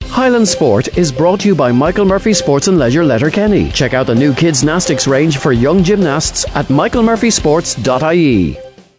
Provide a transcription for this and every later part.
Highland Sport is brought to you by Michael Murphy Sports and Leisure Letterkenny. Check out the new kids' Nastics range for young gymnasts at michaelmurphysports.ie.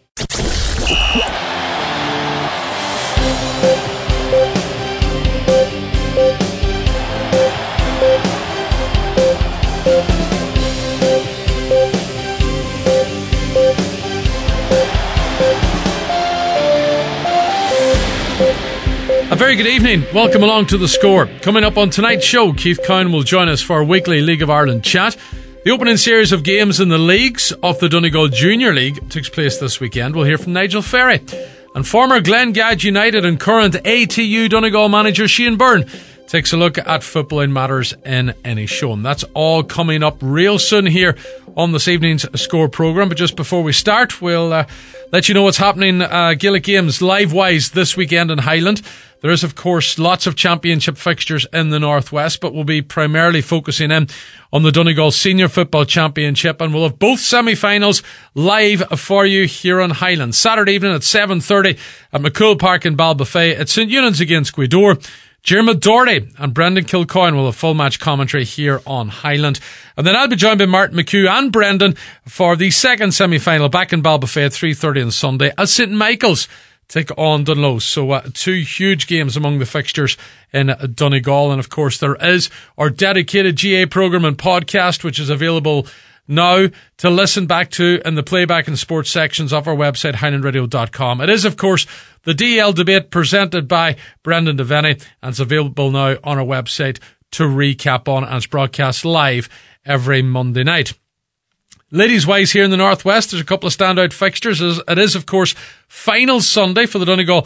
A very good evening. Welcome along to The Score. Coming up on tonight's show, Keith Cowan will join us for our weekly League of Ireland chat. The opening series of games in the leagues of the Donegal Junior League takes place this weekend. We'll hear from Nigel Ferry. And former Glengadge United and current ATU Donegal manager Shane Byrne takes a look at footballing matters in Inishowen. That's all coming up real soon here on this evening's Score programme. But just before we start, we'll let you know what's happening Gaelic Games live-wise this weekend in Highland. There is, of course, lots of championship fixtures in the Northwest, but we'll be primarily focusing in on the Donegal Senior Football Championship, and we'll have both semi-finals live for you here on Highland. Saturday evening at 7:30 at McCool Park in Ballbafay. It's St Eunan's against Gweedore. Dermot Doherty and Brendan Kilcoyne will have full match commentary here on Highland. And then I'll be joined by Martin McHugh and Brendan for the second semi-final back in Ballbafay at 3:30 on Sunday as St Michael's take on Dunloe. So two huge games among the fixtures in Donegal. And of course there is our dedicated GA programme and podcast, which is available now to listen back to in the playback and sports sections of our website, highlandradio.com. It is, of course, the DL debate presented by Brendan Devaney, and it's available now on our website to recap on, and it's broadcast live every Monday night. Ladies-wise here in the Northwest, there's a couple of standout fixtures. It is, of course, Finals Sunday for the Donegal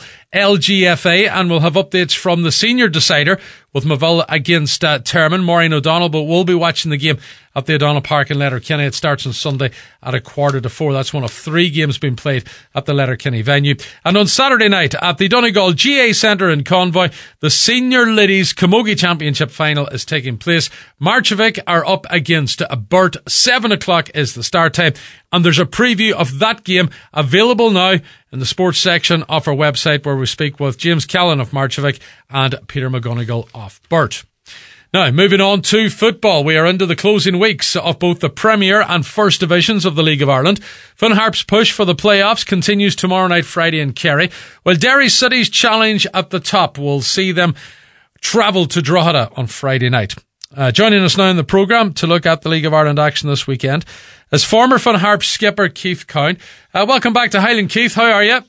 LGFA, and we'll have updates from the senior decider with Moville against Termon. Maureen O'Donnell, but we'll be watching the game at the O'Donnell Park in Letterkenny. It starts on Sunday at 3:15. That's one of 3 games being played at the Letterkenny venue. And on Saturday night at the Donegal GA Centre in Convoy, the Senior Ladies Camogie Championship final is taking place. Marchevik are up against Burt. 7 o'clock is the start time. And there's a preview of that game available now in the sports section of our website, where we speak with James Callan of Marchevik and Peter McGonigal of Burt. Now, moving on to football. We are into the closing weeks of both the Premier and First Divisions of the League of Ireland. Finn Harp's push for the playoffs continues tomorrow night, Friday in Kerry, while Derry City's challenge at the top will see them travel to Drogheda on Friday night. Joining us now in the programme to look at the League of Ireland action this weekend is former Finn Harp skipper Keith Cowan. Welcome back to Highland, Keith. How are you?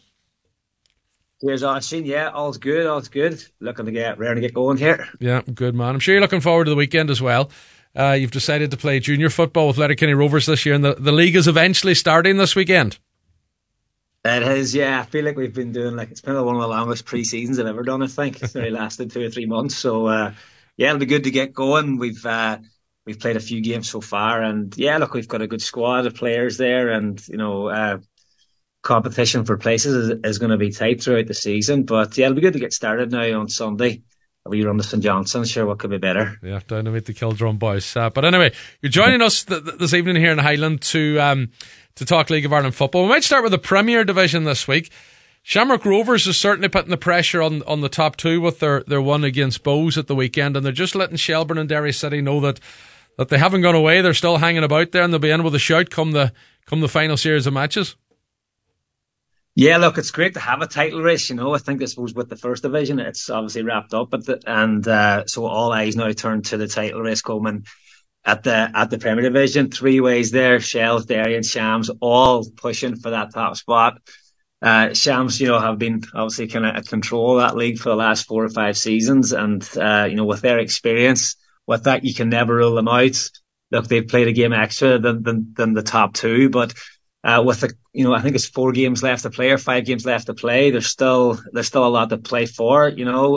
Cheers, Austin. Yeah, all's good. Looking to get ready to get going here. Yeah, good man. I'm sure you're looking forward to the weekend as well. You've decided to play junior football with Letterkenny Rovers this year, and the league is eventually starting this weekend. It is, yeah. I feel like we've been doing, it's been one of the longest pre-seasons I've ever done, I think. It's only lasted 2 or 3 months. So, yeah, it'll be good to get going. We've played a few games so far, and yeah, look, we've got a good squad of players there, and, competition for places is going to be tight throughout the season. But yeah, it'll be good to get started now on Sunday. We run to St Johnson. Sure, what could be better? Yeah, down to meet the Kildrum boys. But anyway, you're joining us this evening here in Highland to talk League of Ireland football. We might start with the Premier Division this week. Shamrock Rovers is certainly putting the pressure on the top 2 with their win against Bows at the weekend, and they're just letting Shelburne and Derry City know that they haven't gone away. They're still hanging about there, and they'll be in with a shout come the final series of matches. Yeah, look, it's great to have a title race. I think this was with the First Division. It's obviously wrapped up, so all eyes now turn to the title race coming at the Premier Division. 3 ways there: Shells, Derry, and Shams, all pushing for that top spot. Shams, have been obviously kind of at control of that league for the last 4 or 5 seasons, and with their experience, with that, you can never rule them out. Look, they've played a game extra than the top 2, but with I think it's 4 games left to play or 5 games left to play. There's still a lot to play for.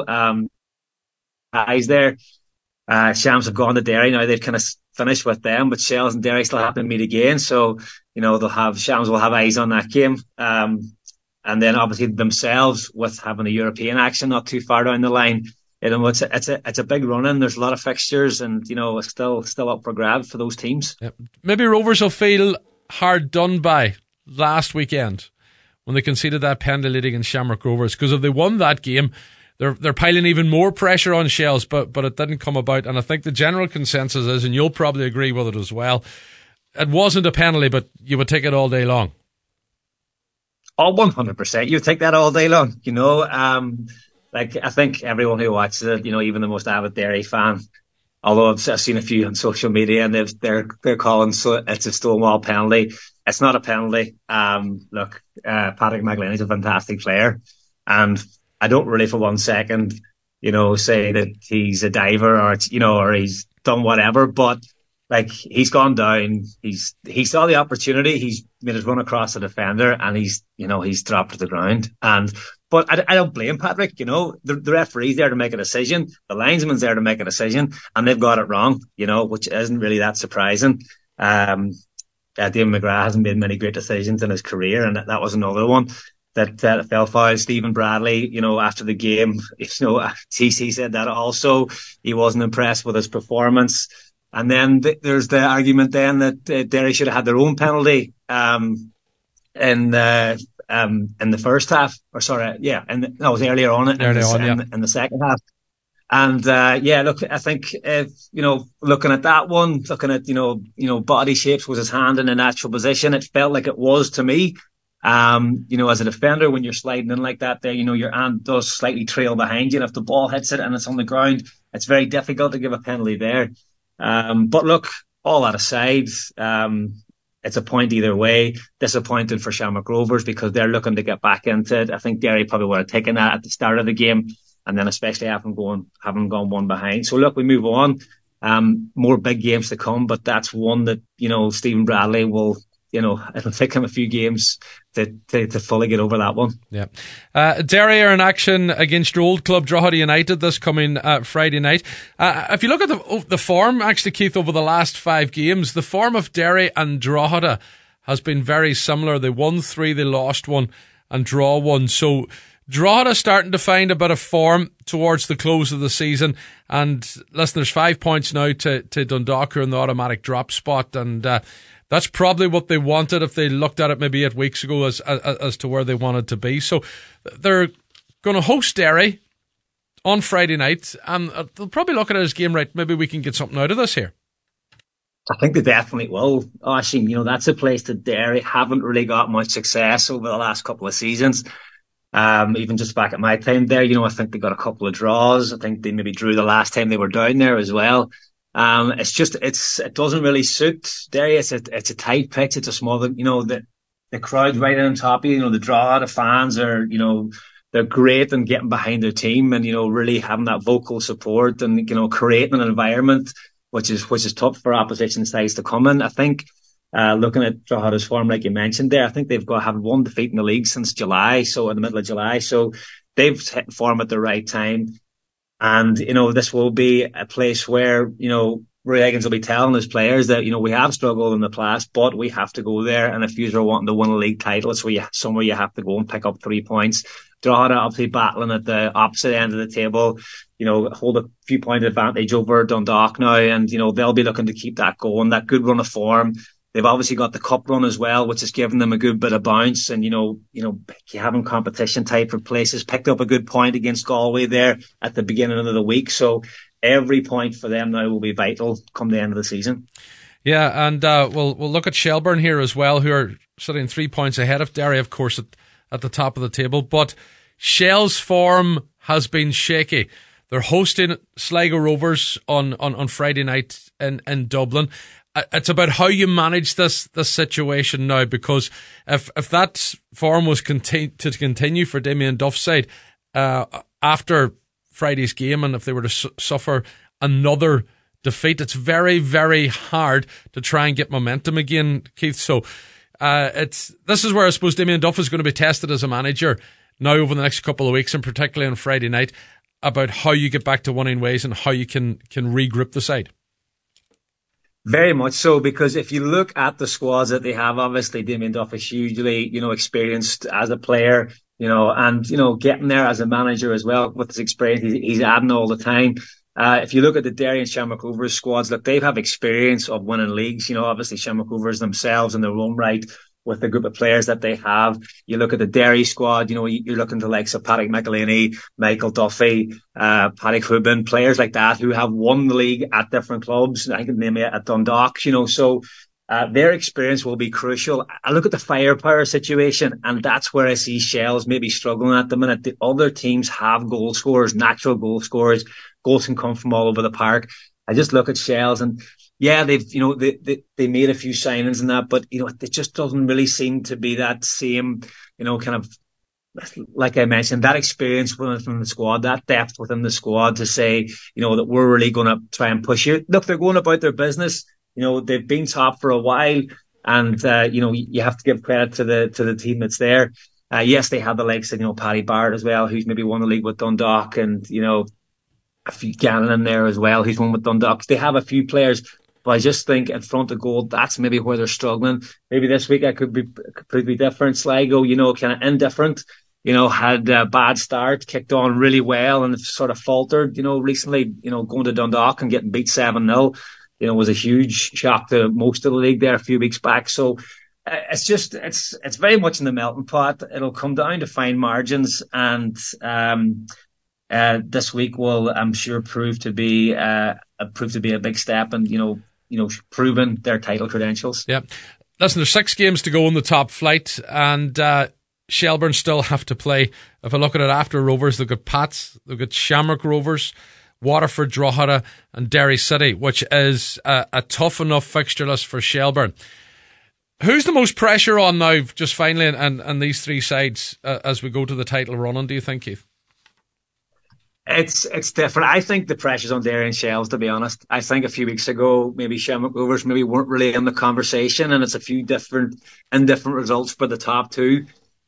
Eyes there. Shams have gone to Derry now. They've kind of finished with them, but Shells and Derry still have to meet again. So Shams will have eyes on that game. And then obviously themselves, with having a European action not too far down the line. It's a big run in. There's a lot of fixtures, and it's still up for grabs for those teams. Yep. Maybe Rovers will feel hard done by last weekend when they conceded that penalty against Shamrock Rovers, because if they won that game, they're piling even more pressure on Shels, but it didn't come about. And I think the general consensus is, and you'll probably agree with it as well, it wasn't a penalty, but you would take it all day long. Oh, 100%. You take that all day long, you know. Like, I think everyone who watches it, you know, even the most avid Derry fan, although I've seen a few on social media and they're calling it's a Stonewall penalty. It's not a penalty. Look, Patrick McGlynn is a fantastic player, and I don't really for 1 second, you know, say that he's a diver or it's, you know, or he's done whatever, but like, he's gone down, he saw the opportunity, he's made his run across the defender, and he's dropped to the ground. But I don't blame Patrick, you know, the referee's there to make a decision, the linesman's there to make a decision, and they've got it wrong, you know, which isn't really that surprising. David McGrath hasn't made many great decisions in his career, and that was another one that fell foul. Stephen Bradley, you know, after the game, you know, TC said that also, he wasn't impressed with his performance. And then there's the argument then that Derry should have had their own penalty in the first half, or sorry, yeah, and that was earlier on in the second half. And look, I think you know, looking at that one, looking at you know body shapes, was his hand in a natural position? It felt like it was to me. You know, as a defender, when you're sliding in like that, there, you know, your hand does slightly trail behind you, and if the ball hits it and it's on the ground, it's very difficult to give a penalty there. But look, all that aside, it's a point either way. Disappointed for Shamrock Rovers because they're looking to get back into it. I think Derry probably would have taken that at the start of the game, and then especially having gone one behind. So look, we move on. More big games to come, but that's one that, you know, Stephen Bradley will, you know, it'll take him a few games to fully get over that one. Yeah. Derry are in action against your old club Drogheda United this coming Friday night. If you look at the form, actually, Keith, over the last 5 games, the form of Derry and Drogheda has been very similar. They won 3, they lost 1, and draw 1. So Drogheda starting to find a bit of form towards the close of the season. And listen, there's 5 points now to Dundalk, who are in the automatic drop spot, and that's probably what they wanted if they looked at it maybe 8 weeks ago as to where they wanted to be. So they're going to host Derry on Friday night, and they'll probably look at it as game, right, maybe we can get something out of this here. I think they definitely will. Oisin, you know, that's a place that Derry haven't really got much success over the last couple of seasons. Even just back at my time there, you know, I think they got a couple of draws. I think they maybe drew the last time they were down there as well. It doesn't really suit Derry. It's a tight pitch. It's a small, you know, the crowd's right on top of you. You know, the draw, the fans are, you know, they're great in getting behind their team and, you know, really having that vocal support and, you know, creating an environment which is tough for opposition sides to come in. I think, looking at Drogheda's form, like you mentioned there, I think they've had 1 defeat in the league since July. So in the middle of July. So they've hit form at the right time. And, you know, this will be a place where, you know, Roy Higgins will be telling his players that, you know, we have struggled in the past, but we have to go there. And if you are wanting to win a league title, it's somewhere you have to go and pick up 3 points. Drogheda obviously battling at the opposite end of the table, you know, hold a few point advantage over Dundalk now. And, you know, they'll be looking to keep that going, that good run of form. They've obviously got the cup run as well, which has given them a good bit of bounce. And, you know, having competition type of places, picked up a good point against Galway there at the beginning of the week. So every point for them now will be vital come the end of the season. Yeah, and we'll look at Shelbourne here as well, who are sitting 3 points ahead of Derry, of course, at the top of the table. But Shell's form has been shaky. They're hosting Sligo Rovers on Friday night in Dublin. It's about how you manage this situation now, because if that form was to continue for Damien Duff's side after Friday's game, and if they were to suffer another defeat, it's very, very hard to try and get momentum again, Keith. So this is where I suppose Damien Duff is going to be tested as a manager now over the next couple of weeks, and particularly on Friday night, about how you get back to winning ways and how you can regroup the side. Very much so, because if you look at the squads that they have, obviously Damien Duff is hugely, you know, experienced as a player, you know, and, you know, getting there as a manager as well with his experience, he's adding all the time. If you look at the Derry and Shamrock Rovers squads, look, they have experience of winning leagues. You know, obviously Shamrock Rovers themselves in their own right with the group of players that they have. You look at the Derry squad, you're looking to the likes of Patrick McElhaney, Michael Duffy, Paddy Hubin, players like that who have won the league at different clubs. I can name it at Dundalk, so their experience will be crucial. I look at the firepower situation, and that's where I see Shells maybe struggling at the minute. The other teams have goal scorers, natural goal scorers. Goals can come from all over the park. I just look at Shells, and yeah, they made a few signings and that, but it just doesn't really seem to be that same, kind of, like I mentioned, that experience within the squad, that depth within the squad to say, that we're really going to try and push you. Look, they're going about their business. They've been top for a while, and you have to give credit to the team that's there. Yes, they have the likes of Paddy Barrett as well, who's maybe won the league with Dundalk, and a few Gannon in there as well, who's won with Dundalk. They have a few players, but I just think in front of goal, that's maybe where they're struggling. Maybe this week I could be completely different. Sligo, kind of indifferent. Had a bad start, kicked on really well, and sort of faltered. Recently, going to Dundalk and getting beat 7-0. Was a huge shock to most of the league there a few weeks back. So it's very much in the melting pot. It'll come down to fine margins, and this week will, I'm sure, prove to be a big step, and proving their title credentials. Yeah, listen, there's 6 games to go in the top flight, and Shelbourne still have to play. If I look at it after Rovers, they've got Pats, they've got Shamrock Rovers, Waterford, Drogheda and Derry City, which is a tough enough fixture list for Shelbourne. Who's the most pressure on now, just finally, and these 3 sides as we go to the title running, do you think, Keith? It's different. I think the pressure's on Derry and Shells, to be honest. I think a few weeks ago, maybe Shamrock Rovers maybe weren't really in the conversation, and it's a few different results for the top 2.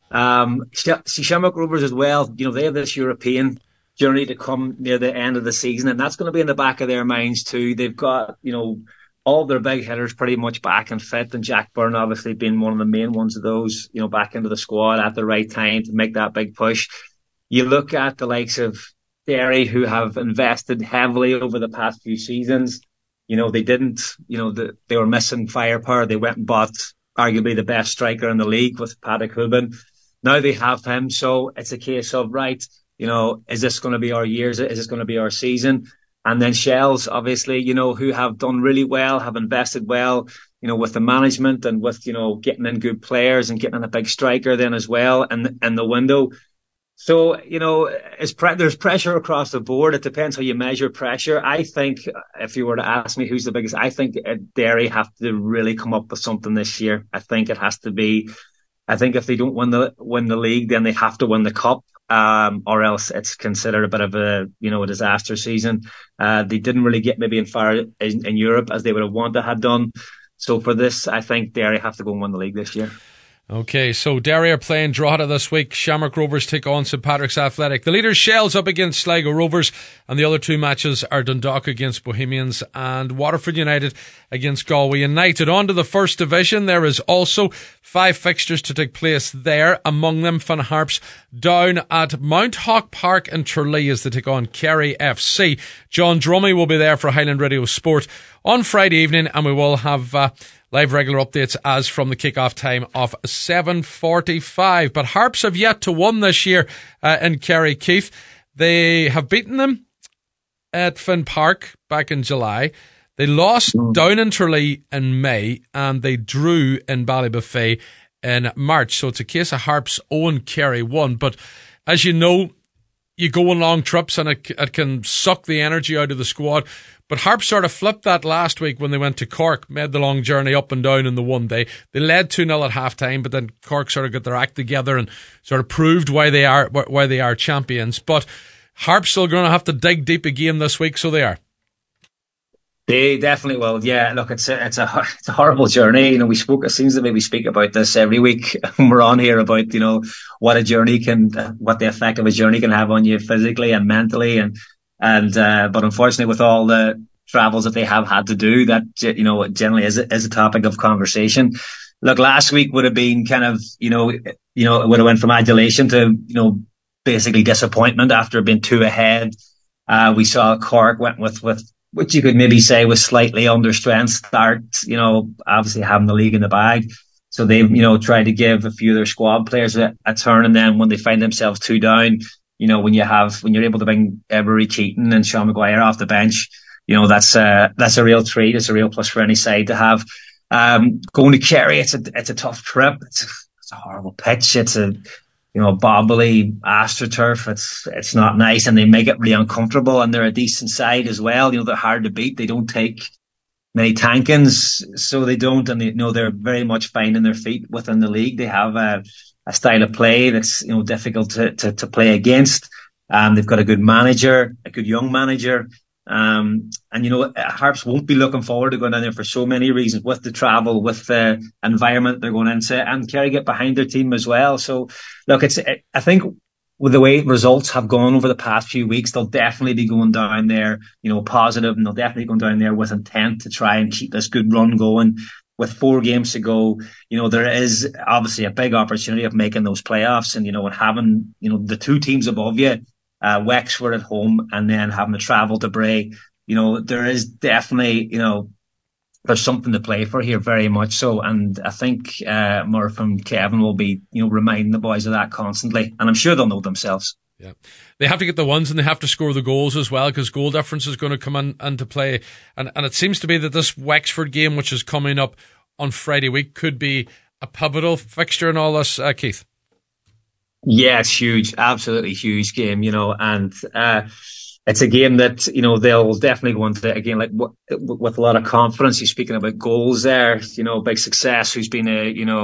Shamrock Rovers as well, they have this European journey to come near the end of the season, and that's going to be in the back of their minds too. They've got all their big hitters pretty much back and fit, and Jack Byrne obviously being one of the main ones of those, back into the squad at the right time to make that big push. You look at the likes of Derry, who have invested heavily over the past few seasons. They didn't, they were missing firepower. They went and bought arguably the best striker in the league with Paddy Hubin. Now they have him, so it's a case of, right, is this going to be our year? Is this going to be our season? And then Shells, obviously, who have done really well, have invested well, with the management and with, getting in good players and getting in a big striker then as well in the window. So, there's pressure across the board. It depends how you measure pressure. I think if you were to ask me who's the biggest, I think Derry have to really come up with something this year. I think it has to be, I think if they don't win the league, then they have to win the cup. Or else it's considered a bit of a disaster season. They didn't really get maybe in far in Europe as they would have wanted to have done. So for this, I think Derry have to go and win the league this year. Okay, so Derry are playing Drogheda this week. Shamrock Rovers take on St Patrick's Athletic. The leaders Shells up against Sligo Rovers, and the other 2 matches are Dundalk against Bohemians and Waterford United against Galway United. On to the First Division. There is also 5 fixtures to take place there. Among them, Finn Harps down at Mount Hawk Park in Tralee as they take on Kerry FC. John Drummy will be there for Highland Radio Sport on Friday evening, and we will have live regular updates as from the kick-off time of 7:45. But Harps have yet to win this year in Kerry, Keith. They have beaten them at Finn Park back in July. They lost down in Tralee in May, and they drew in Ballybuffet in March. So it's a case of Harps 0 Kerry 1. But as you know, you go on long trips and it can suck the energy out of the squad. But Harps sort of flipped that last week when they went to Cork, made the long journey up and down in the one day. They led 2-0 at half-time, but then Cork sort of got their act together and sort of proved why they are champions. But Harps still going to have to dig deep again this week, so they are. They definitely will. Yeah, look, it's a horrible journey. It seems that we speak about this every week when we're on here about, what the effect of a journey can have on you physically and mentally, but unfortunately with all the travels that they have had to do, that, it generally is a topic of conversation. Look, last week would have been kind of, it would have went from adulation to, basically disappointment after being 2 ahead. We saw Cork went with which you could maybe say was slightly under strength start, obviously having the league in the bag. So they've, tried to give a few of their squad players a turn, and then when they find themselves two down, when you're able to bring Rory Keaton and Sean Maguire off the bench, that's a real treat. It's a real plus for any side to have. Going to Kerry, it's a tough trip. It's a horrible pitch. It's a bobbly AstroTurf. It's not nice, and they make it really uncomfortable. And they're a decent side as well. They're hard to beat. They don't take many tankins, so they don't, and they're very much finding their feet within the league. They have a style of play that's difficult to play against. They've got a good manager, a good young manager. And Harps won't be looking forward to going down there for so many reasons, with the travel, with the environment they're going into, and Kerry get behind their team as well. So look, I think with the way results have gone over the past few weeks, they'll definitely be going down there, positive, and they'll definitely go down there with intent to try and keep this good run going. With 4 games to go, there is obviously a big opportunity of making those playoffs, and and having the 2 teams above you, Wexford at home, and then having to travel to Bray. There is definitely there's something to play for here, very much so. And I think Murph and Kevin will be reminding the boys of that constantly, and I'm sure they'll know themselves. Yeah, they have to get the ones, and they have to score the goals as well, because goal difference is going to come into play. And it seems to be that this Wexford game, which is coming up on Friday week, could be a pivotal fixture in all this, Keith. Yeah, it's huge, absolutely huge game, and it's a game that they'll definitely go into, again, like with a lot of confidence. You're speaking about goals there, big success, who's been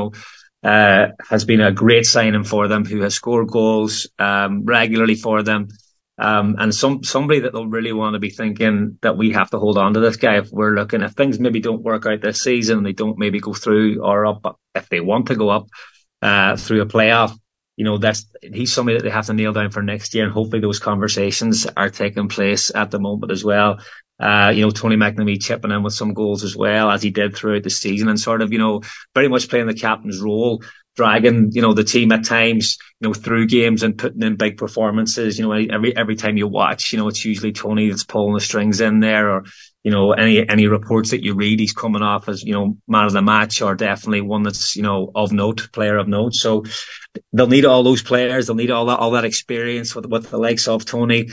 has been a great signing for them, who has scored goals regularly for them, and somebody that they'll really want to be thinking that we have to hold on to this guy if things maybe don't work out this season, they don't maybe go through or up, if they want to go up through a playoff. He's somebody that they have to nail down for next year, and hopefully those conversations are taking place at the moment as well. Tony McNamee chipping in with some goals as well, as he did throughout the season, and sort of, very much playing the captain's role, dragging, the team at times, through games and putting in big performances. Every time you watch, it's usually Tony that's pulling the strings in there, or, any reports that you read, he's coming off as, man of the match, or definitely one that's, of note, player of note. So they'll need all those players. They'll need all that experience with the likes of Tony,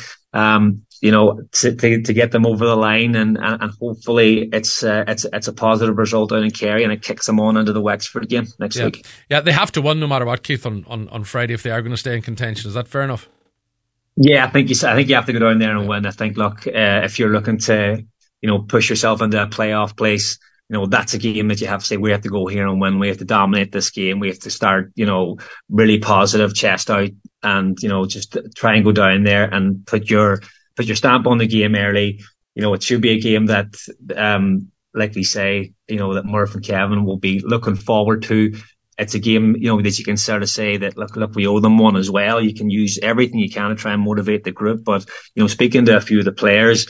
to get them over the line, and hopefully it's a positive result out in Kerry, and it kicks them on into the Wexford game next week. Yeah, they have to win no matter what, Keith, on Friday, if they are going to stay in contention. Is that fair enough? Yeah, I think you have to go down there and win. I think, look, if you're looking to push yourself into a playoff place, that's a game that you have to say, we have to go here and win. We have to dominate this game. We have to start, really positive, chest out, and, just try and go down there and put your stamp on the game early. It should be a game that, like we say, that Murph and Kevin will be looking forward to. It's a game, that you can sort of say that, look, we owe them one as well. You can use everything you can to try and motivate the group. But, speaking to a few of the players,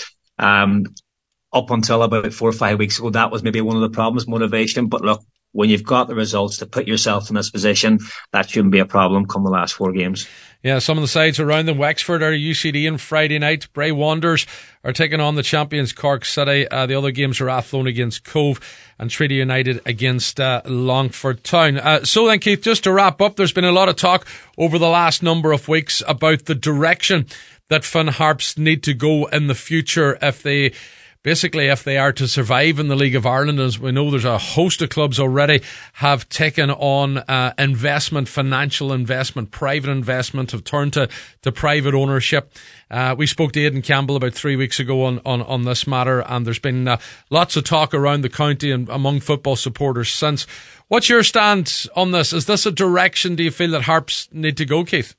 up until about 4 or 5 weeks ago, that was maybe one of the problems, motivation. But look, when you've got the results to put yourself in this position, that shouldn't be a problem come the last 4 games. Yeah, some of the sides around them, Wexford are UCD on Friday night. Bray Wanderers are taking on the champions Cork City. The other games are Athlone against Cove and Treaty United against Longford Town. So then, Keith, just to wrap up, there's been a lot of talk over the last number of weeks about the direction that Finn Harps need to go in the future if they are to survive in the League of Ireland. As we know, there's a host of clubs already have taken on investment, financial investment, private investment, have turned to private ownership. We spoke to Aidan Campbell about 3 weeks ago on this matter, and there's been lots of talk around the county and among football supporters since. What's your stand on this? Is this a direction, do you feel, that Harps need to go, Keith?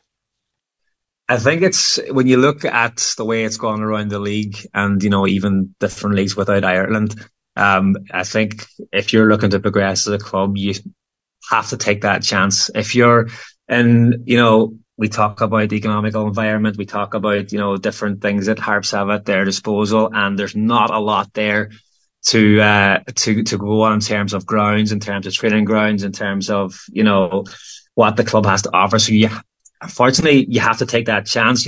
I think it's, when you look at the way it's gone around the league, and, even different leagues without Ireland, I think if you're looking to progress as a club, you have to take that chance. If you're in, we talk about the economical environment, we talk about, different things that Harps have at their disposal, and there's not a lot there to go on in terms of grounds, in terms of training grounds, in terms of, what the club has to offer. So unfortunately, you have to take that chance.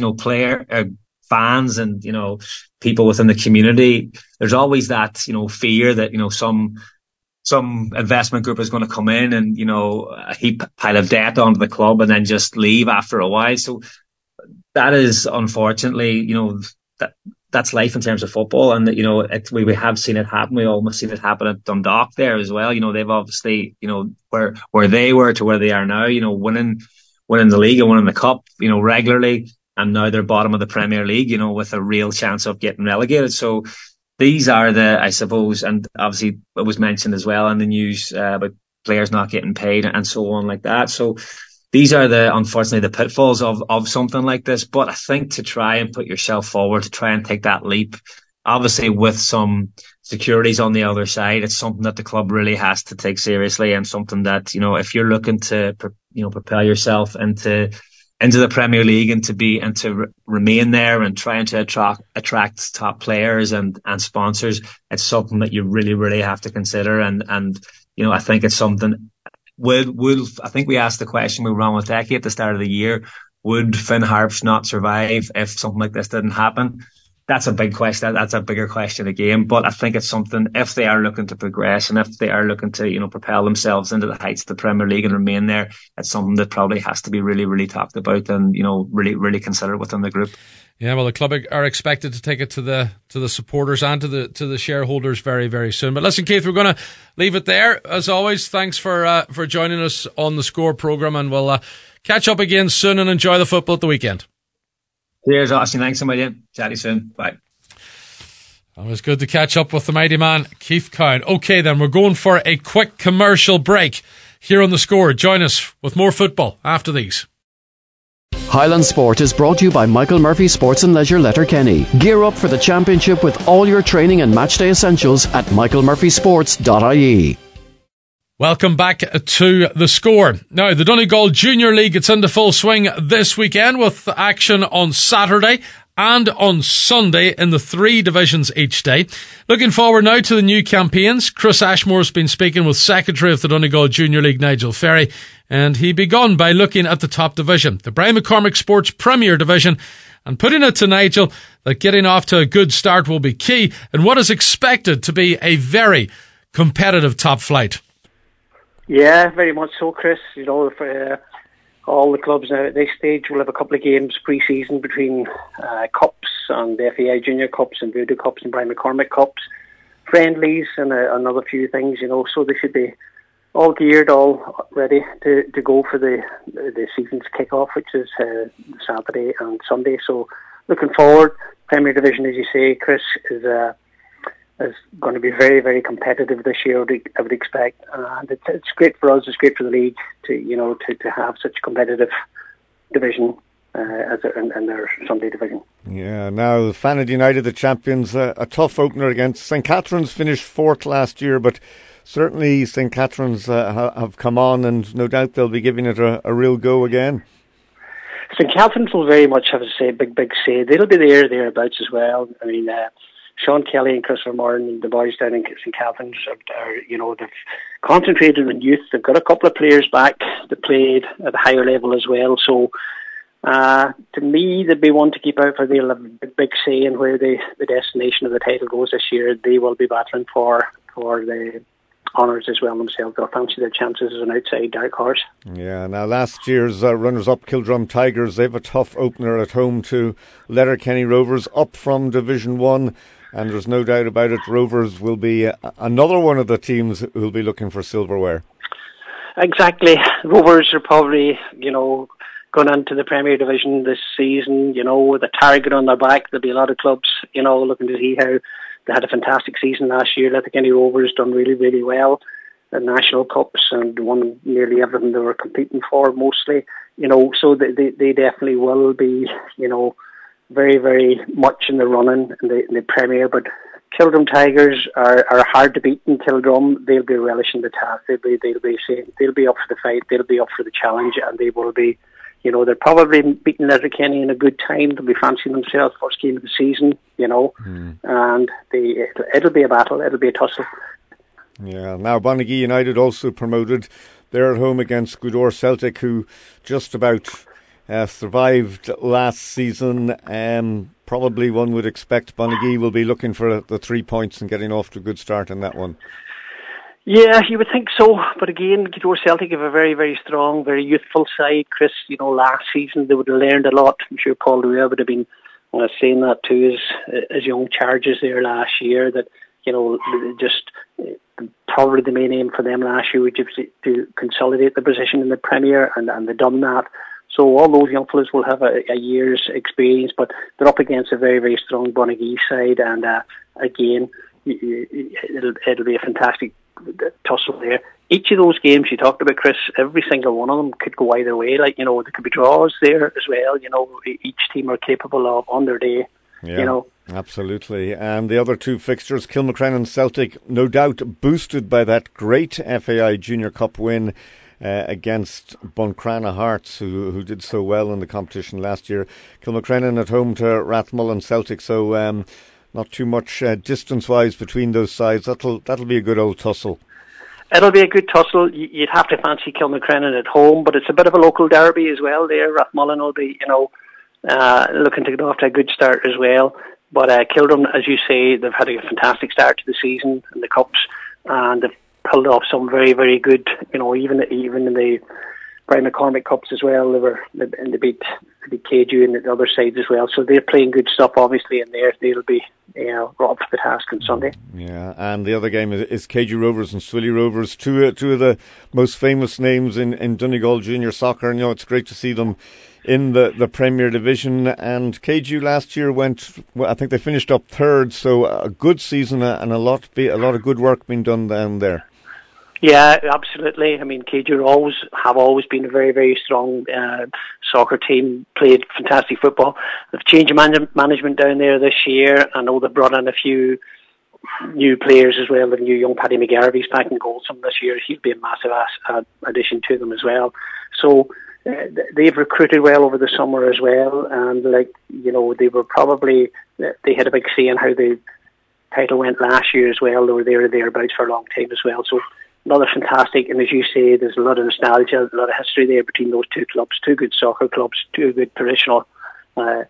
Fans and, people within the community, there's always that, fear that, some investment group is going to come in and, you know, a heap pile of debt onto the club and then just leave after a while. So that is, unfortunately, you know, that's life in terms of football. And, you know, we have seen it happen. We almost seen it happen at Dundalk there as well. You know, they've obviously, you know, where they were to where they are now, you know, winning the league and winning the cup, you know, regularly. And now they're bottom of the Premier League, you know, with a real chance of getting relegated. So these are I suppose, and obviously it was mentioned as well in the news about players not getting paid and so on like that. So these are unfortunately the pitfalls of something like this. But I think to try and put yourself forward, to try and take that leap, obviously with some securities on the other side, it's something that the club really has to take seriously, and something that, you know, if you're looking to, you know, propel yourself into the Premier League and to remain there and trying to attract top players and sponsors, it's something that you really, really have to consider. And you know, I think it's something. I think we asked the question we ran with Decky at the start of the year, would Finn Harps not survive if something like this didn't happen? That's a big question. That's a bigger question again. But I think it's something, if they are looking to progress and if they are looking to, you know, propel themselves into the heights of the Premier League and remain there, it's something that probably has to be really, really talked about and, you know, really, really considered within the group. Yeah, well, the club are expected to take it to the supporters and to the shareholders very, very soon. But listen, Keith, we're going to leave it there. As always, thanks for joining us on the Score programme, and we'll catch up again soon and enjoy the football at the weekend. Cheers, Austin. Thanks a million. Chat to you soon. Bye. It was good to catch up with the mighty man, Keith Cowan. Okay, then, we're going for a quick commercial break here on the Score. Join us with more football after these. Highland Sport is brought to you by Michael Murphy Sports and Leisure Letterkenny. Gear up for the championship with all your training and matchday essentials at michaelmurphysports.ie. Welcome back to the Score. Now, the Donegal Junior League, it's into full swing this weekend with action on Saturday and on Sunday in the 3 divisions each day. Looking forward now to the new campaigns. Chris Ashmore's been speaking with Secretary of the Donegal Junior League, Nigel Ferry, and he begun by looking at the top division, the Brian McCormick Sports Premier Division, and putting it to Nigel that getting off to a good start will be key in what is expected to be a very competitive top flight. Yeah, very much so, Chris. You know, for all the clubs now at this stage will have a couple of games pre-season between Cups and the FAI Junior Cups and Voodoo Cups and Brian McCormick Cups, friendlies and another few things, you know, so they should be all geared, all ready to go for the season's kick-off, which is Saturday and Sunday. So looking forward. Premier Division, as you say, Chris, is going to be very, very competitive this year, I would expect. And it's great for us, it's great for the league to have such a competitive division in their Sunday division. Yeah, now Fanad United, the champions, a tough opener against St. Catherine's, finished 4th last year, but certainly St. Catherine's have come on, and no doubt they'll be giving it a real go again. St. Catherine's will very much have a big say. They'll be thereabouts as well. I mean, Sean Kelly and Christopher Moran and the boys down in St. Catherine's they've concentrated on youth. They've got a couple of players back that played at a higher level as well. So, to me, they'd be one to keep out for. They'll have a big say in where the destination of the title goes this year. They will be battling for the honours as well themselves. They'll fancy their chances as an outside dark horse. Yeah, now last year's runners-up Kildrum Tigers, they've a tough opener at home to Letterkenny Rovers, up from Division 1. And there's no doubt about it, Rovers will be another one of the teams who will be looking for silverware. Exactly. Rovers are probably, going into the Premier Division this season, with a target on their back. There'll be a lot of clubs, looking to see how they had a fantastic season last year. Letterkenny Rovers done really, really well at National Cups and won nearly everything they were competing for, mostly. So they definitely will be, very, very much in the running in the Premier. But Kildrum Tigers are hard to beat in Kildrum. They'll be relishing the task. They'll be up for the fight. They'll be up for the challenge, and they will be. They're probably beating Letterkenny in a good time. They'll be fancying themselves first game of the season. And it'll be a battle. It'll be a tussle. Yeah. Now Bonagee United also promoted. They're at home against Gweedore Celtic, who just about survived last season. Probably one would expect Bonagee will be looking for the 3 points and getting off to a good start in that one. Yeah, you would think so. But again, Gweedore Celtic have a very, very strong, very youthful side. Chris, last season they would have learned a lot. I'm sure Paul Dewey would have been saying that to his young charges there last year, that, just probably the main aim for them last year would be to consolidate the position in the Premier, and they've done that. So all those young fellas will have a year's experience, but they're up against a very, very strong Bonagee side, and again, it'll be a fantastic tussle there. Each of those games you talked about, Chris, every single one of them could go either way. There could be draws there as well. Each team are capable of on their day. Yeah, absolutely. And the other two fixtures, Kilmacrennan and Celtic, no doubt boosted by that great FAI Junior Cup win against Buncrana Hearts, who did so well in the competition last year. Kilmacrennan at home to Rathmullen Celtic, so not too much distance-wise between those sides. That'll be a good old tussle. It'll be a good tussle. You'd have to fancy Kilmacrennan at home, but it's a bit of a local derby as well there. Rathmullen will be, looking to get off to a good start as well. But Kildrum, as you say, they've had a fantastic start to the season in the Cups, and they've pulled off some very, very good, even in the Brian McCormick Cups as well. They beat KGU and the other sides as well. So they're playing good stuff, obviously, and they'll be up for the task on Sunday. Yeah, and the other game is KGU Rovers and Swilly Rovers, two of the most famous names in Donegal junior soccer. And it's great to see them in the Premier Division. And KGU last year I think they finished up third. So a good season and a lot of good work being done down there. Yeah, absolutely. I mean, KGU have always been a very, very strong soccer team, played fantastic football. They've changed management down there this year. I know they've brought in a few new players as well. The new young Paddy McGarvey's back in goal some this year. He'll be a massive addition to them as well. So they've recruited well over the summer as well. And they were they had a big say in how the title went last year as well. They were there or thereabouts for a long time as well. So another fantastic, and as you say, there's a lot of nostalgia, a lot of history there between those two clubs, two good soccer clubs, two good traditional, and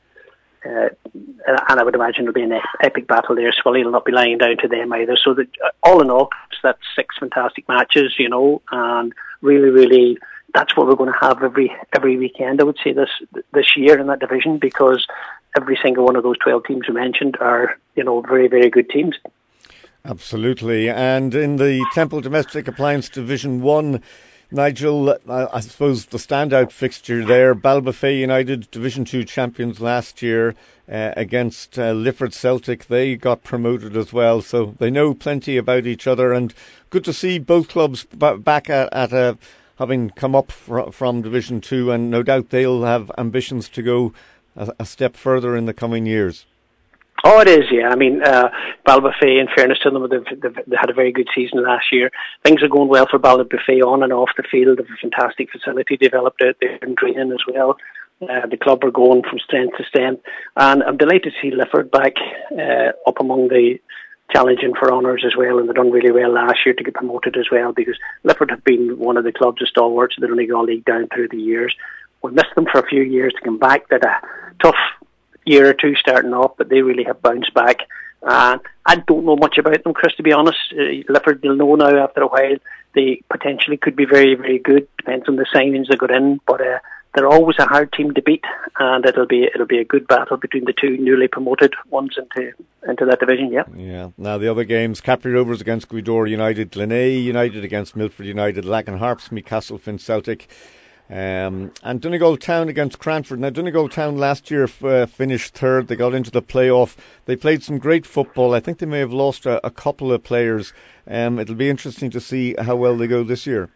I would imagine it'll be an epic battle there. Swilly will not be lying down to them either. So that all in all, that's 6 fantastic matches, and really, really, that's what we're going to have every weekend, I would say, this year in that division, because every single one of those 12 teams you mentioned are, very, very good teams. Absolutely. And in the Temple Domestic Appliance Division 1, Nigel, I suppose the standout fixture there, Ballybofey United, Division 2 champions last year, against Lifford Celtic. They got promoted as well, so they know plenty about each other, and good to see both clubs back at having come up from Division 2, and no doubt they'll have ambitions to go a step further in the coming years. Oh, it is, yeah. I mean, Ballybofey, in fairness to them, they had a very good season last year. Things are going well for Ballybofey on and off the field. They have a fantastic facility developed out there in Greenan as well. The club are going from strength to strength. And I'm delighted to see Lifford back up among the challenging for honours as well. And they've done really well last year to get promoted as well, because Lifford have been one of the clubs, the stalwarts of the Donegal League down through the years. We missed them for a few years to come back. They had a tough year or two starting off, but they really have bounced back. I don't know much about them, Chris, to be honest. Lifford, you'll know now after a while, they potentially could be very, very good. Depends on the signings they got in, but they're always a hard team to beat, and it'll be a good battle between the two newly promoted ones into that division. Yeah. Now the other games: Capri Rovers against Gweedore United, Glenay United against Milford United, Lagan Harps, Castlefin Celtic. And Donegal Town against Cranford. Now, Donegal Town last year finished third. They got into the playoff. They played some great football. I think they may have lost a couple of players. It'll be interesting to see how well they go this year.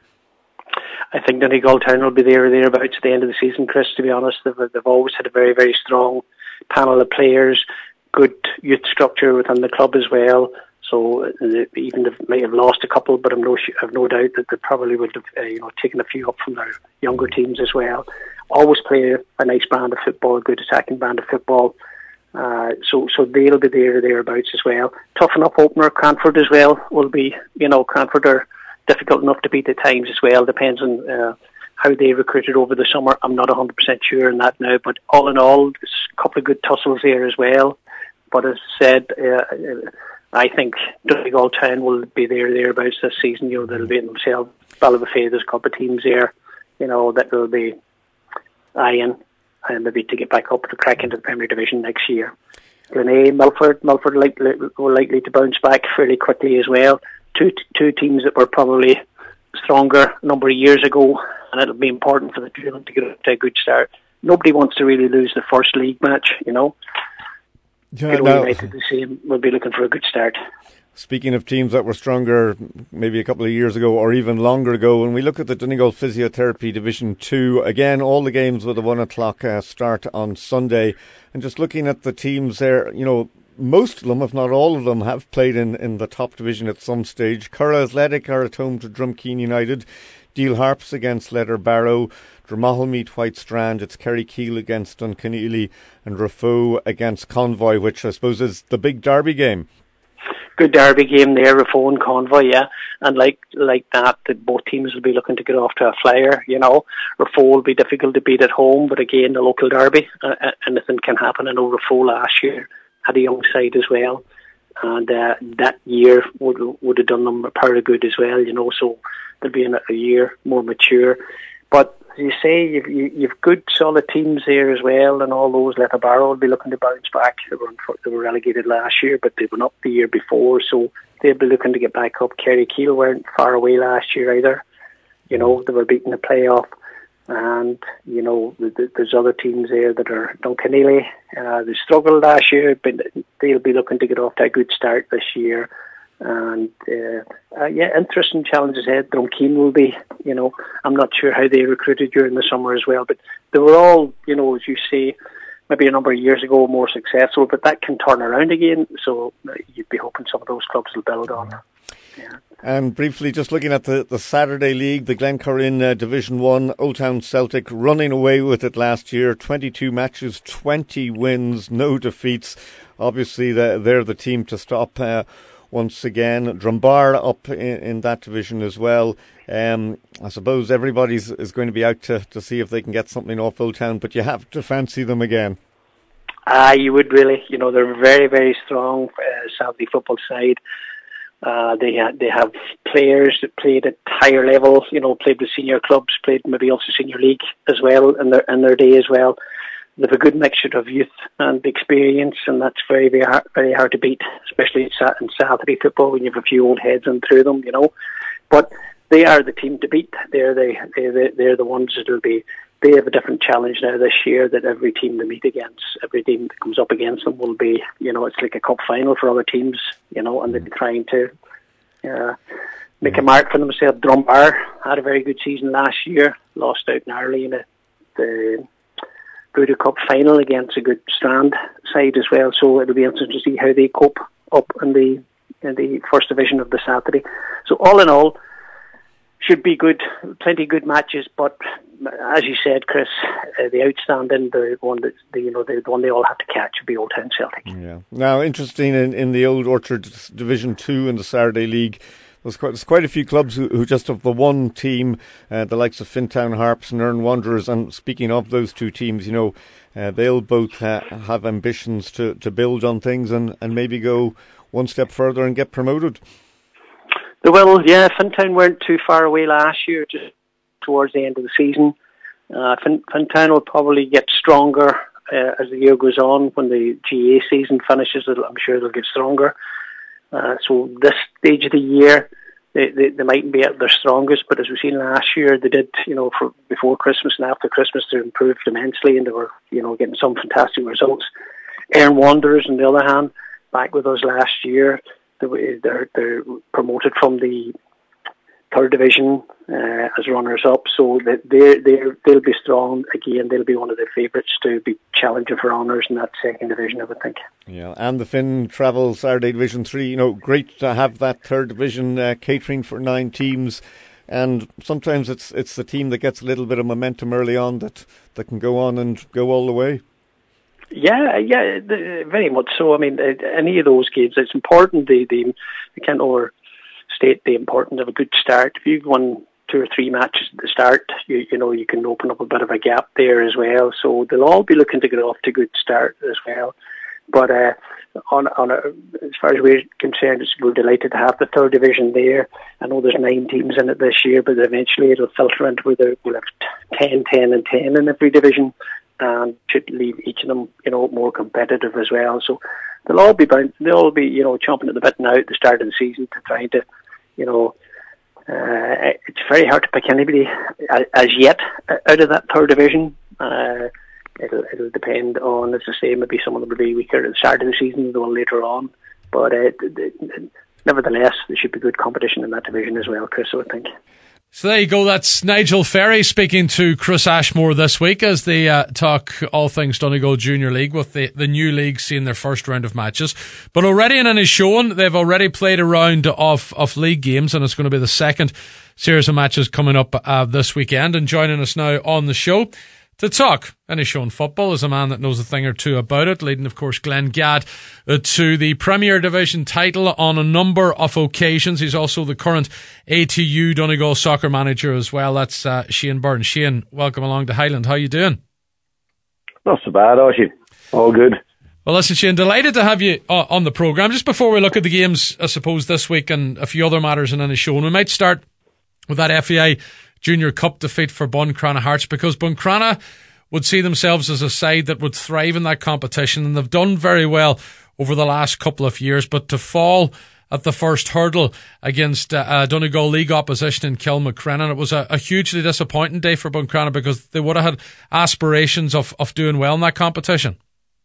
I think Donegal Town will be there or thereabouts at the end of the season, Chris, to be honest. They've always had a very, very strong panel of players, good youth structure within the club as well. So even they may have lost a couple, but I've no doubt that they probably would have taken a few up from their younger teams as well. Always play a nice brand of football, a good attacking brand of football. So they'll be there or thereabouts as well. Tough enough opener. Cranford as well will be. Cranford are difficult enough to beat at times as well. Depends on how they recruited over the summer. I'm not 100% sure on that now, but all in all, there's a couple of good tussles there as well. But as I said, I think Donegal Town will be thereabouts this season. They'll be in themselves. Ballybofey, there's a couple of teams there, that will be eyeing and maybe to get back up to crack into the Premier Division next year. Glenay, Milford were likely to bounce back fairly quickly as well. Two teams that were probably stronger a number of years ago, and it'll be important for the two to get to a good start. Nobody wants to really lose the first league match, Yeah, United the same. We'll be looking for a good start. Speaking of teams that were stronger maybe a couple of years ago or even longer ago, when we look at the Donegal Physiotherapy Division 2, again, all the games with a 1 o'clock start on Sunday. And just looking at the teams there, most of them, if not all of them, have played in the top division at some stage. Curra Athletic are at home to Drumkeen United. Deal Harps against Leather Barrow. Dromahal meet White Strand. It's Kerry Keel against Duncanely. And Rafo against Convoy, which I suppose is the big derby game. Good derby game there, Rafo and Convoy, yeah. And like that, both teams will be looking to get off to a flyer, Rafo will be difficult to beat at home, but again, the local derby, anything can happen. I know Rafo last year had a young side as well, and that year would have done them a power of good as well, so they'll be in a year more mature. But as you say, you've good solid teams there as well, and all those. Leather Barrow will be looking to bounce back. They were relegated last year, but they went up the year before, so they'll be looking to get back up. Kerry Keel weren't far away last year either. They were beating the playoff, and there's other teams there that are Duncanely. They struggled last year, but they'll be looking to get off to a good start this year. And interesting challenges ahead. Drumkeen will be, I'm not sure how they recruited during the summer as well, but they were all, as you say, maybe a number of years ago more successful, but that can turn around again, so you'd be hoping some of those clubs will build on. Yeah. And briefly, just looking at the Saturday League, the Glencorrin Division 1, Old Town Celtic running away with it last year, 22 matches, 20 wins, no defeats. Obviously, they're the team to stop once again. Drumbar up in that division as well. I suppose everybody is going to be out to see if they can get something off Old Town, but you have to fancy them again. You would really. They're a very, very strong Saturday football side. They have players that played at higher levels, played with senior clubs, played maybe also senior league as well in their day as well. They have a good mixture of youth and experience, and that's very, very hard, very hard to beat, especially in Saturday football when you have a few old heads in through them, But they are the team to beat. They're the ones that will be. They have a different challenge now this year that every team they meet against, every team that comes up against them will be, it's like a cup final for other teams, and they'll be trying to make a mark for themselves. Drumbar had a very good season last year, lost out narrowly in the Buda Cup final against a good Strand side as well, so it'll be interesting to see how they cope up in the first division of the Saturday. So all in all, should be good, plenty of good matches, but as you said, Chris, the outstanding, the one they all have to catch would be Old Town Celtic. Yeah. Now, interesting in the Old Orchard Division 2 in the Saturday League, there's quite a few clubs who just have the one team, the likes of Fintown Harps and Earn Wanderers. And speaking of those two teams, they'll both have ambitions to build on things and maybe go one step further and get promoted. They will, yeah. Fintown weren't too far away last year, just towards the end of the season. Fintown will probably get stronger as the year goes on. When the GA season finishes, I'm sure they'll get stronger. So this stage of the year, they mightn't be at their strongest, but as we've seen last year, they did, before Christmas and after Christmas, they improved immensely, and they were, getting some fantastic results. Earn Wanderers, on the other hand, back with us last year. They're promoted from the third division as runners-up, so they'll be strong again. They'll be one of the favourites to be challenging for honours in that second division, I would think. Yeah, and the Finn Travel Saturday Division 3, great to have that third division catering for 9 teams, and sometimes it's the team that gets a little bit of momentum early on that can go on and go all the way. Yeah, very much so. I mean, any of those games, it's important. They can't overstate the importance of a good start. If you've won 2 or 3 matches at the start, you can open up a bit of a gap there as well. So they'll all be looking to get off to a good start as well. But as far as we're concerned, we're delighted to have the third division there. I know there's 9 teams in it this year, but eventually it'll filter into where we'll have 10, 10 and 10 in every division, and should leave each of them, more competitive as well. So they'll all be chomping at the bit now at the start of the season to try to, it's very hard to pick anybody as yet out of that third division. It'll depend on, as I say, maybe some of them will be weaker at the start of the season than later on. But nevertheless, there should be good competition in that division as well, Chris, I would think. So there you go. That's Nigel Ferry speaking to Chris Ashmore this week as they talk all things Donegal Junior League, with the new league seeing their first round of matches. But already in his showing, they've already played a round of league games, and it's going to be the second series of matches coming up this weekend. And joining us now on the show to talk any show in football is a man that knows a thing or two about it, leading, of course, Glen Gad to the Premier Division title on a number of occasions. He's also the current ATU Donegal soccer manager as well. That's Shane Byrne. Shane, welcome along to Highland. How you doing? Not so bad, Oshie. All good. Well, listen, Shane, delighted to have you on the programme. Just before we look at the games, I suppose, this week and a few other matters in any show, and we might start with that FAI Junior Cup defeat for Buncrana Hearts, because Buncrana would see themselves as a side that would thrive in that competition, and they've done very well over the last couple of years, but to fall at the first hurdle against Donegal League opposition in Kilmacrennan, it was a hugely disappointing day for Buncrana, because they would have had aspirations of doing well in that competition.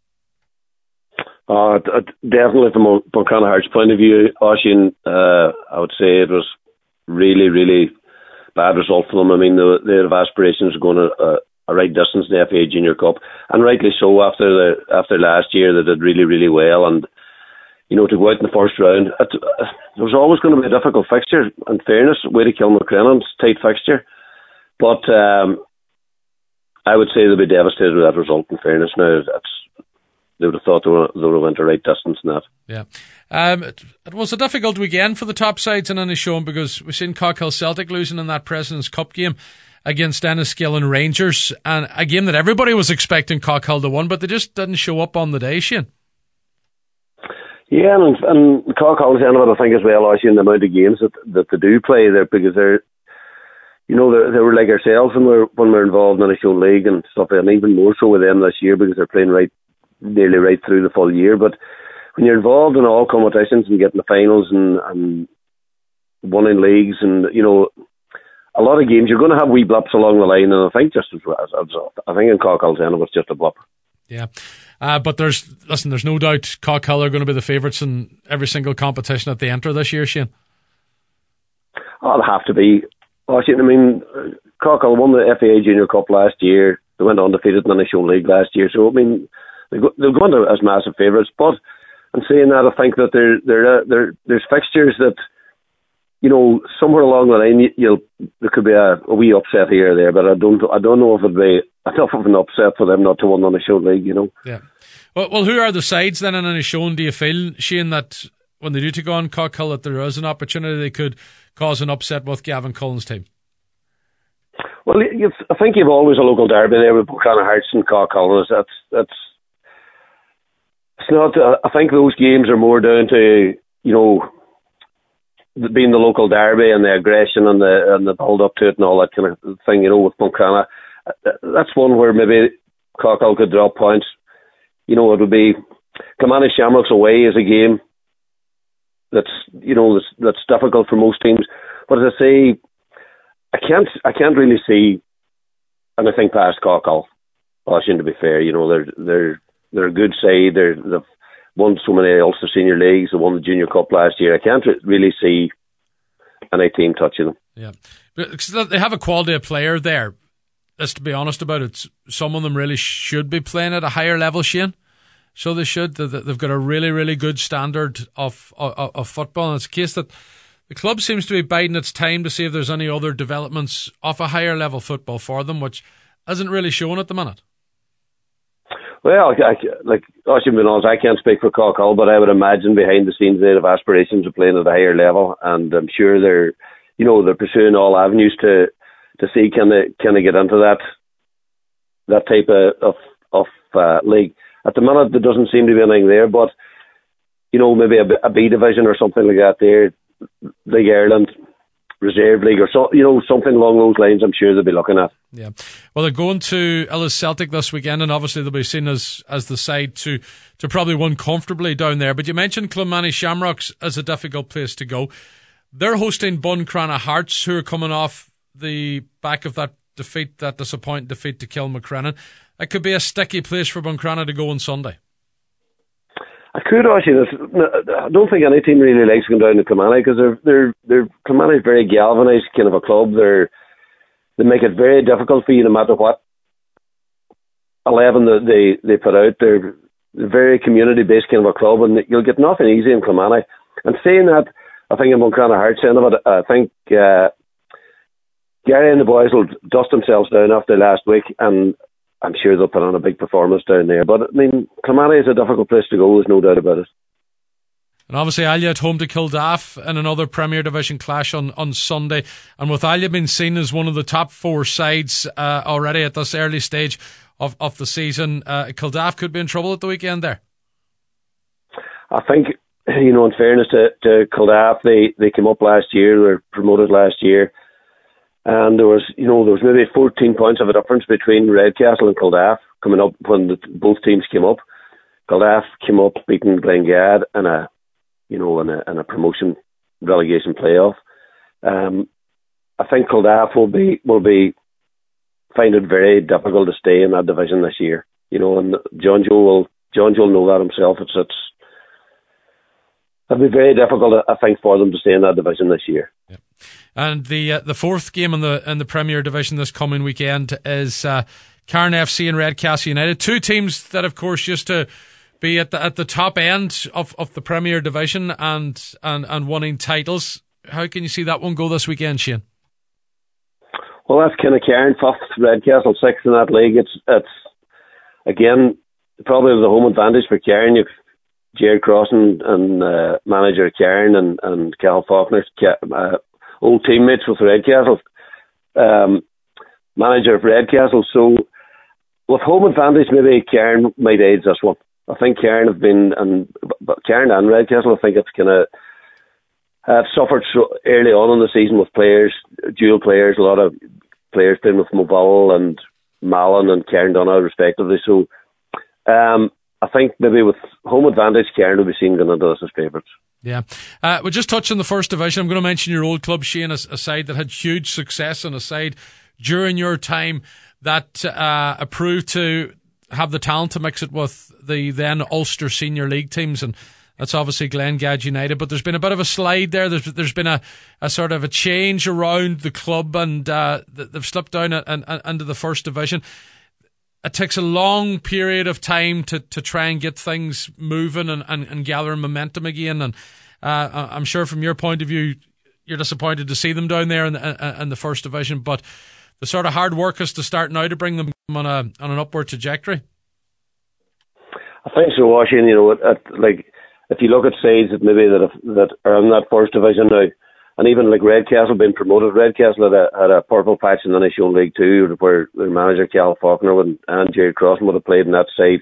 Definitely from Buncrana Hearts' point of view, Oisin, I would say it was really, really bad result for them. I mean, they have aspirations of going a right distance in the FA Junior Cup, and rightly so after last year. They did really, really well, and to go out in the first round, there was always going to be a difficult fixture. In fairness, way to Kilmacrennan's tight fixture, but I would say they'd be devastated with that result. In fairness, now they would have thought they would have went a right distance in that. Yeah. It was a difficult weekend for the top sides in any show, because we've seen Cockhill Celtic losing in that President's Cup game against Enniskillen and Rangers, and a game that everybody was expecting Cockhill to win, but they just didn't show up on the day, Shane. Yeah, and Cockhill's end of it, I think, as well, Oisin, the amount of games that they do play there, because they were like ourselves when we're involved in the show league and stuff, and even more so with them this year, because they're playing nearly right through the full year. But when you're involved in all competitions and getting the finals and winning leagues, and a lot of games, you're going to have wee blips along the line, and I think in Cockhill's end it was just a blip. Yeah, but there's no doubt Cockhill are going to be the favourites in every single competition that they enter this year, Shane. Oh, they have to be. I mean, Cockhill won the FAI Junior Cup last year. They went undefeated in the National League last year, so I mean, they'll go into as massive favourites. But in saying that, I think that there's fixtures that, somewhere along the line there could be a wee upset here or there, but I don't know if it'd be enough of an upset for them not to win on the show league. Yeah. Well, who are the sides then in any show? Do you feel, Shane, that when they do take on Cockhill, that there is an opportunity they could cause an upset with Gavin Cullen's team? Well, I think you've always a local derby there with Buchanan Hearts and Cockhill. It's not. I think those games are more down to being the local derby and the aggression and the build up to it and all that kind of thing. With Buncrana, that's one where maybe Cockhill could drop points. It would be Kilmarnock Shamrocks away is a game that's difficult for most teams. But as I say, I can't really see anything past Cockhill. To be fair, they're a good side. They've won so many Ulster Senior Leagues. They won the Junior Cup last year. I can't really see any team touching them. Yeah, but they have a quality of player there. Let's be honest about it. Some of them really should be playing at a higher level, Shane. So they should. They've got a really, really good standard of football. And it's a case that the club seems to be biding its time to see if there's any other developments of a higher level football for them, which isn't really shown at the minute. Well, I can't speak for Cockhill, but I would imagine behind the scenes they have aspirations of playing at a higher level, and I'm sure they're pursuing all avenues to see can they get into that type of league. At the minute, there doesn't seem to be anything there, but maybe a B division or something like that there, League Ireland, Reserve League, or something along those lines. I'm sure they'll be looking at. Yeah, well, they're going to Ellis Celtic this weekend, and obviously they'll be seen as the side to probably win comfortably down there. But you mentioned Clonmany Shamrocks as a difficult place to go. They're hosting Buncrana Hearts, who are coming off the back of that disappointing defeat to Kilmacrennan. That could be a sticky place for Buncrana to go on Sunday. I could actually. I don't think any team really likes going down to Kilmany, because Kilmany is very galvanised kind of a club. They make it very difficult for you no matter what 11 that they put out. They're very community based kind of a club, and you'll get nothing easy in Kilmany. And saying that, I think in Buncrana Hearts end of it, I think Gary and the boys will dust themselves down after last week, and I'm sure they'll put on a big performance down there. But, I mean, Kilmany is a difficult place to go, there's no doubt about it. And obviously Alya at home to Kildare in another Premier Division clash on Sunday. And with Alya being seen as one of the top 4 sides already at this early stage of the season, Kildare could be in trouble at the weekend there. I think, in fairness to Kildare, they came up last year, were promoted last year. And there was maybe 14 points of a difference between Redcastle and Kildare coming up when both teams came up. Kildare came up beating Glengarry in a promotion relegation playoff. I think Kildare will be find it very difficult to stay in that division this year. And John Joe will know that himself. It'll be very difficult, I think, for them to stay in that division this year. Yeah. And the fourth game in the Premier Division this coming weekend is Cairn FC and Redcastle United. 2 teams that, of course, used to be at the top end of the Premier Division and winning titles. How can you see that one go this weekend, Shane? Well, that's kind of Cairn 5th, Redcastle 6th in that league. It's again probably the home advantage for Cairn. You've Jared Crossan and manager Cairn and Cal Faulkner, old teammates with Redcastle, manager of Redcastle. So with home advantage, maybe Cairn might edge this one. I think Cairn Cairn and Redcastle, I think it's kind of suffered so early on in the season with players, dual players, a lot of players playing with Moville and Malin and Cairn Donagh respectively. So I think maybe with home advantage, Cairn will be seen going into this as favourites. Yeah. We'll just touch on the first division. I'm going to mention your old club, Shane, a side that had huge success and a side during your time that proved to have the talent to mix it with the then Ulster Senior League teams, and that's obviously Glengadge United. But there's been a bit of a slide there. There's been a sort of a change around the club, and they've slipped down into the first division. It takes a long period of time to try and get things moving and gathering momentum again. And I'm sure from your point of view, you're disappointed to see them down there in the first division. But the sort of hard work is to start now to bring them on an upward trajectory. I think so, Washington. If you look at sides that maybe that are in that first division now, and even like Redcastle being promoted, Redcastle had a purple patch in the National League 2 where their manager Cal Faulkner and Jared Crossan would have played in that side.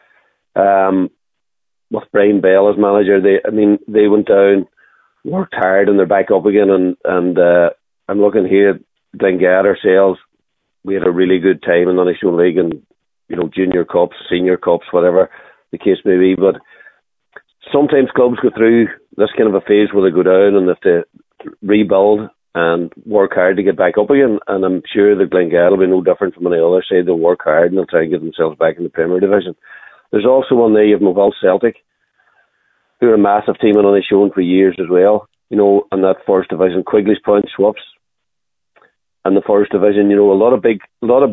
With Brian Bell as manager, they went down, worked hard, and they're back up again. And I'm looking here at Glengarry ourselves. We had a really good time in the National League, and junior cups, senior cups, whatever the case may be. But sometimes clubs go through this kind of a phase where they go down and they have to rebuild and work hard to get back up again. And I'm sure that Glengarry will be no different from any other side. They'll work hard and they'll try and get themselves back in the Premier Division. There's also one there, you have Moville Celtic, who are a massive team and only shown for years as well. In that first division, Quigley's Point, Swaps, and the first division. A lot of big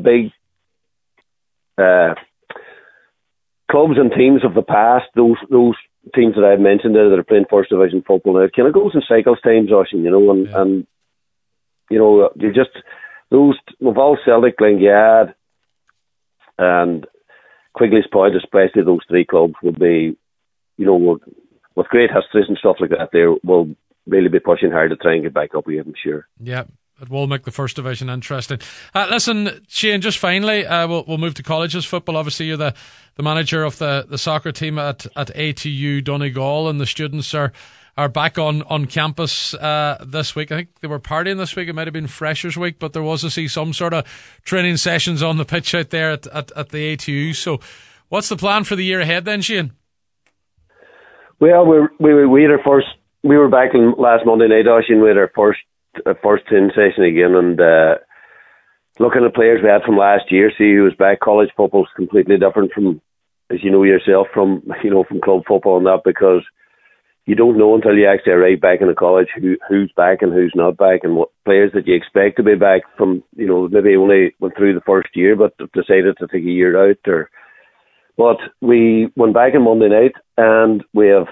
clubs and teams of the past. Those teams that I've mentioned there that are playing first division football now, it kind of goes in cycles times, Ocean. And you just those Moville Celtic, Glengarry, and Quigley's Point, especially those 3 clubs, would be, with great histories and stuff like that, they will really be pushing hard to try and get back up again, I'm sure. Yeah. it will make the first division interesting. Listen, Shane, just finally, we'll move to colleges football. Obviously, you're the manager of the soccer team at ATU Donegal, and the students are back on campus this week. I think they were partying this week. It might have been Freshers Week, but there was to see some sort of training sessions on the pitch out there at the ATU. So what's the plan for the year ahead then, Shane? Well, we were back in last Monday night, Oisin. We had our first training session again, and looking at players we had from last year, see who was back. College football is completely different from, as you know yourself, from club football and that, because you don't know until you actually arrive back in the college who's back and who's not back, and what players that you expect to be back from, maybe only went through the first year but decided to take a year out. But we went back on Monday night, and we have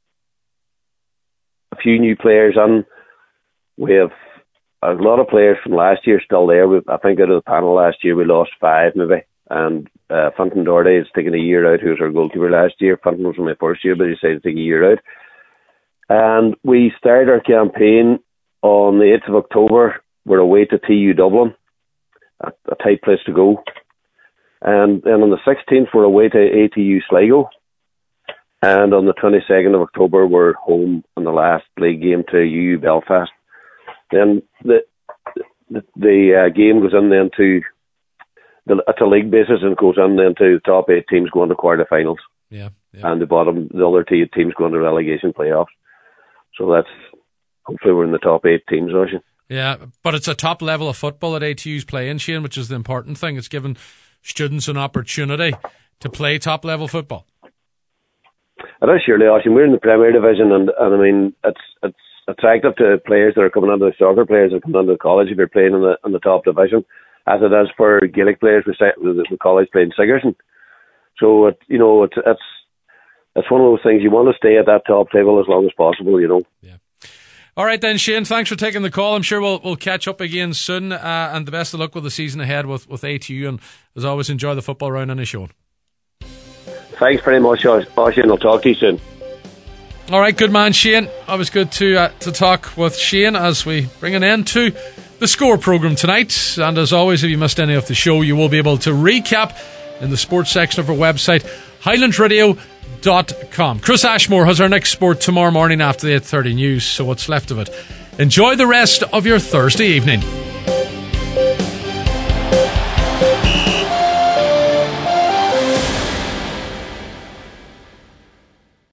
a few new players on. We have a lot of players from last year still there. I think out of the panel last year we lost 5 maybe, and Fintan Doherty has taken a year out, who was our goalkeeper last year. Fintan was in my first year, but he decided to take a year out. And we started our campaign on the 8th of October. We're away to TU Dublin, a tight place to go. And then on the 16th, we're away to ATU Sligo. And on the 22nd of October, we're home on the last league game to UU Belfast. Then the game goes in then to it's a league basis, and goes in then to the top 8 teams going to quarterfinals. Yeah. And the other 2 teams going to relegation playoffs. So that's, hopefully we're in the top 8 teams, Oisin. Yeah, but it's a top level of football that ATU's playing, Shane, which is the important thing. It's given students an opportunity to play top level football. It is, surely, Oisin. We're in the Premier Division, and I mean, it's attractive to players that are coming under the soccer players that are coming under the college if you're playing in the top division, as it is for Gaelic players with the college playing Sigerson. So it's one of those things, you want to stay at that top table as long as possible, Yeah. All right then, Shane, thanks for taking the call. I'm sure we'll catch up again soon, and the best of luck with the season ahead with ATU, and as always, enjoy the football round on the show. Thanks very much, Oisin. I'll talk to you soon. All right, good man, Shane. Always good to talk with Shane as we bring an end to the Score programme tonight. And as always, if you missed any of the show, you will be able to recap in the sports section of our website, highlandradio.com. Chris Ashmore has our next sport tomorrow morning after the 8:30 news, so what's left of it. Enjoy the rest of your Thursday evening.